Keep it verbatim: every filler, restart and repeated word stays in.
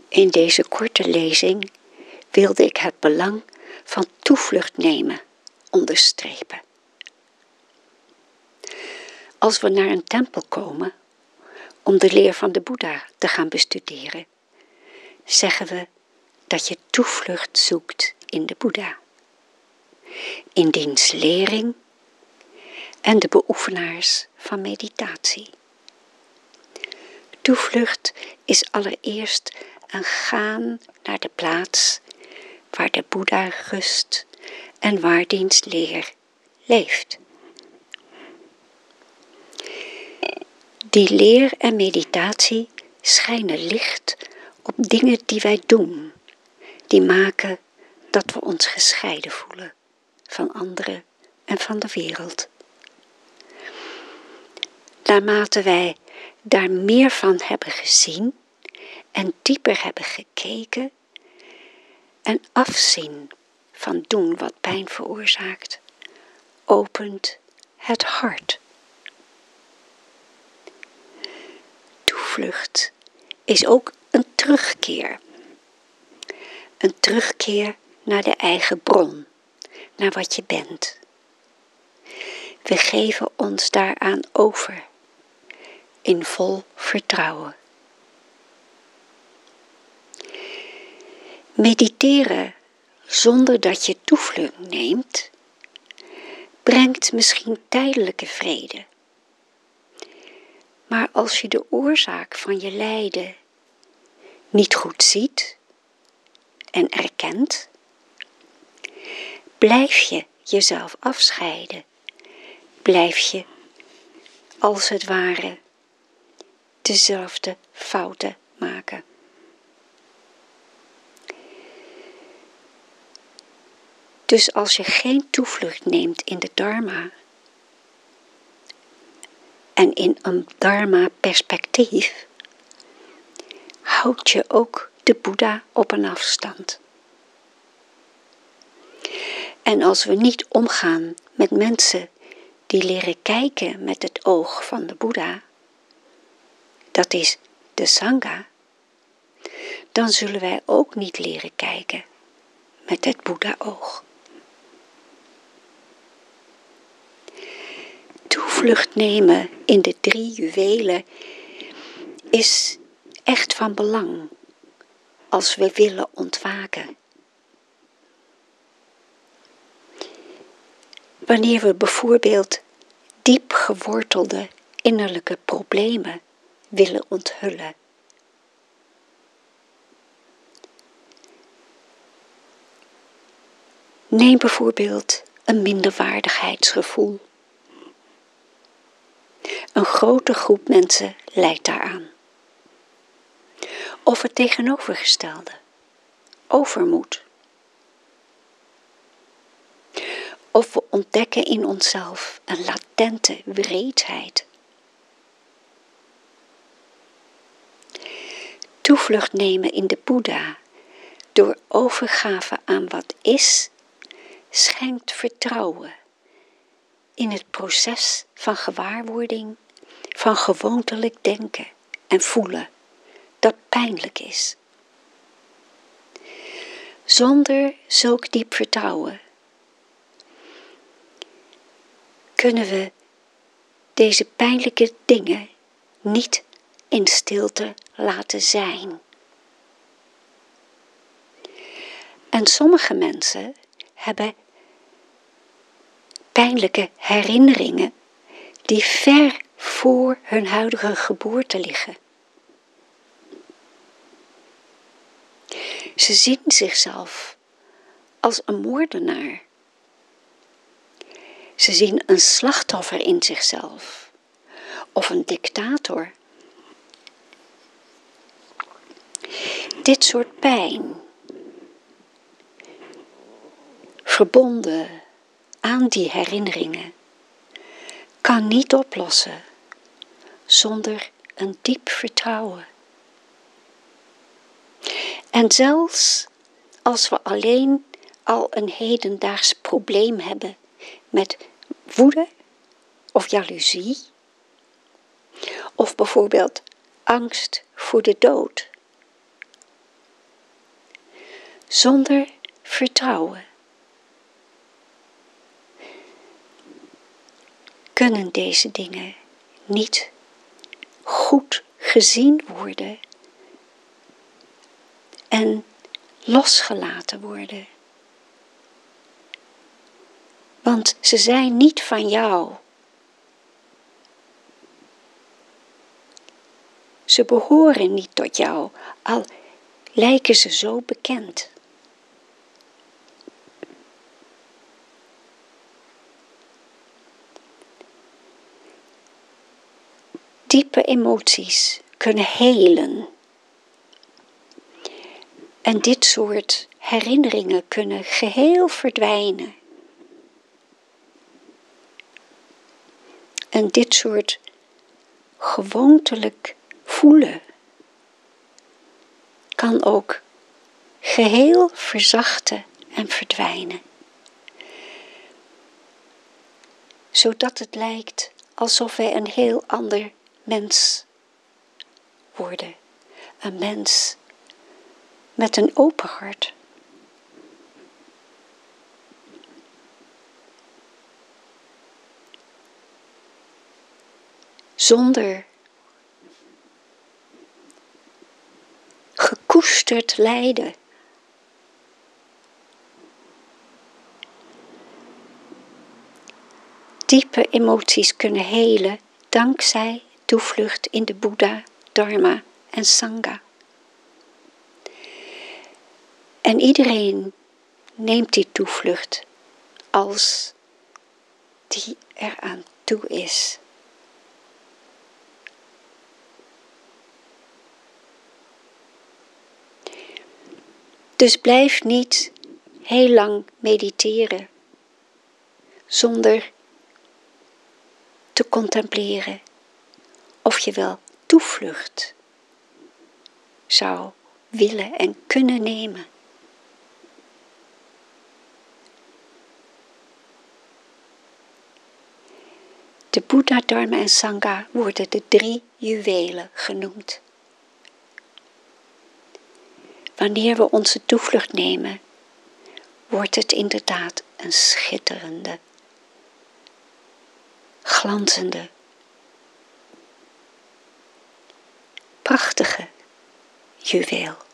In deze korte lezing wilde ik het belang van toevlucht nemen onderstrepen. Als we naar een tempel komen om de leer van de Boeddha te gaan bestuderen, zeggen we dat je toevlucht zoekt in de Boeddha, in diens lering en de beoefenaars van meditatie. Toevlucht is allereerst een gaan naar de plaats waar de Boeddha rust en waar diens leer leeft. Die leer en meditatie schijnen licht op dingen die wij doen, die maken dat we ons gescheiden voelen van anderen en van de wereld. Naarmate wij daar meer van hebben gezien en dieper hebben gekeken en afzien van doen wat pijn veroorzaakt, opent het hart. Toevlucht is ook een terugkeer. Een terugkeer naar de eigen bron, naar wat je bent. We geven ons daaraan over, in vol vertrouwen. Mediteren zonder dat je toevlucht neemt, brengt misschien tijdelijke vrede. Maar als je de oorzaak van je lijden niet goed ziet en erkent, blijf je jezelf afscheiden. Blijf je, als het ware, dezelfde fouten maken. Dus als je geen toevlucht neemt in de Dharma en in een Dharma-perspectief, houd je ook de Boeddha op een afstand. En als we niet omgaan met mensen die leren kijken met het oog van de Boeddha, dat is de Sangha, dan zullen wij ook niet leren kijken met het Boeddha-oog. Toevlucht nemen in de drie juwelen is echt van belang als we willen ontwaken. Wanneer we bijvoorbeeld diep gewortelde innerlijke problemen willen onthullen. Neem bijvoorbeeld een minderwaardigheidsgevoel. Een grote groep mensen lijdt daaraan. Of het tegenovergestelde, overmoed. Of we ontdekken in onszelf een latente wreedheid. Toevlucht nemen in de Boeddha door overgave aan wat is, schenkt vertrouwen in het proces van gewaarwording, van gewoontelijk denken en voelen dat pijnlijk is. Zonder zulk diep vertrouwen kunnen we deze pijnlijke dingen niet in stilte laten zijn. En sommige mensen hebben pijnlijke herinneringen die ver voor hun huidige geboorte liggen. Ze zien zichzelf als een moordenaar. Ze zien een slachtoffer in zichzelf of een dictator. Dit soort pijn, verbonden aan die herinneringen, kan niet oplossen zonder een diep vertrouwen. En zelfs als we alleen al een hedendaags probleem hebben met woede of jaloezie, of bijvoorbeeld angst voor de dood, zonder vertrouwen kunnen deze dingen niet goed gezien worden en losgelaten worden. Want ze zijn niet van jou. Ze behoren niet tot jou, al lijken ze zo bekend. Diepe emoties kunnen helen. En dit soort herinneringen kunnen geheel verdwijnen. En dit soort gewoontelijk voelen kan ook geheel verzachten en verdwijnen. Zodat het lijkt alsof wij een heel ander mens worden. Een mens met een open hart. Zonder gekoesterd lijden. Diepe emoties kunnen helen dankzij toevlucht in de Boeddha, Dharma en Sangha. En iedereen neemt die toevlucht als die eraan toe is. Dus blijf niet heel lang mediteren zonder te contempleren of je wel toevlucht zou willen en kunnen nemen. De Boeddha, Dharma en Sangha worden de drie juwelen genoemd. Wanneer we onze toevlucht nemen, wordt het inderdaad een schitterende, glanzende, prachtige juweel.